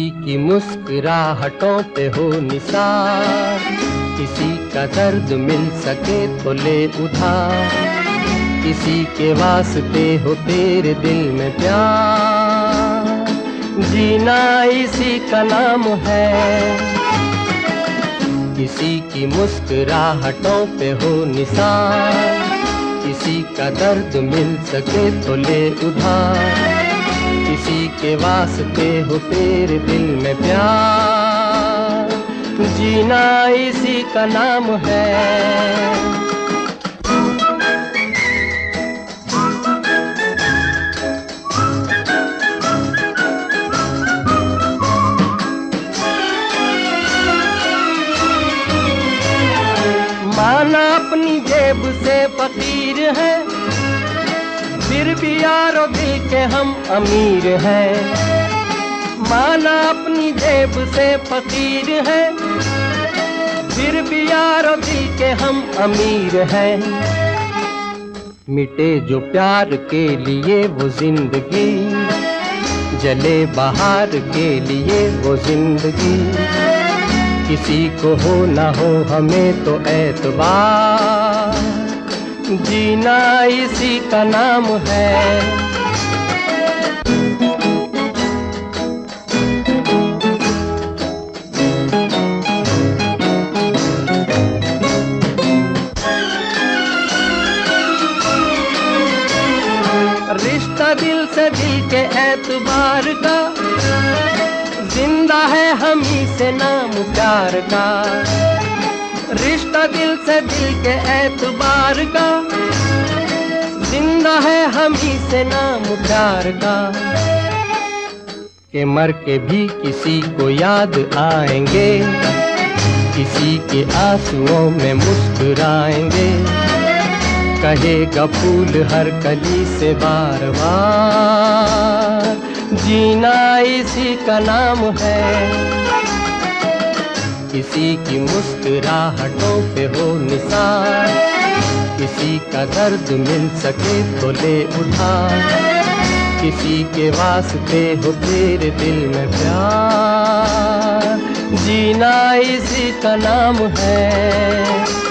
की मुस्कुराहटों पे हो निसार, किसी का दर्द मिल सके तो ले उधार, किसी के वास्ते हो तेरे दिल में प्यार, जीना इसी का नाम है। किसी की मुस्कुराहटों पे हो निसार, किसी का दर्द मिल सके तो ले उधार, किसी के वास्ते हो तेरे दिल में प्यार, जीना इसी का नाम है। माना अपनी जेब से फकीर है, फिर भी यारो दिल के हम अमीर हैं। माना अपनी जेब से फकीर है, फिर भी यारो दिल के हम अमीर हैं। मिटे जो प्यार के लिए वो जिंदगी, जले बहार के लिए वो जिंदगी, किसी को हो ना हो हमें तो एतबार, जीना इसी का नाम है। रिश्ता दिल से दिल के एतबार का, जिंदा है हम ही से नाम प्यार का। रिश्ता दिल से दिल के एतबार का, जिंदा है हम ही से नाम प्यार का। के मर के भी किसी को याद आएंगे, किसी के आंसुओं में मुस्कुराएंगे, कहेगा फूल हर कली से बार बार, जीना इसी का नाम है। किसी की मुस्कुराहटों पे हो निसार, किसी का दर्द मिल सके तो ले उधार, किसी के वास्ते हो तेरे दिल में प्यार, जीना इसी का नाम है।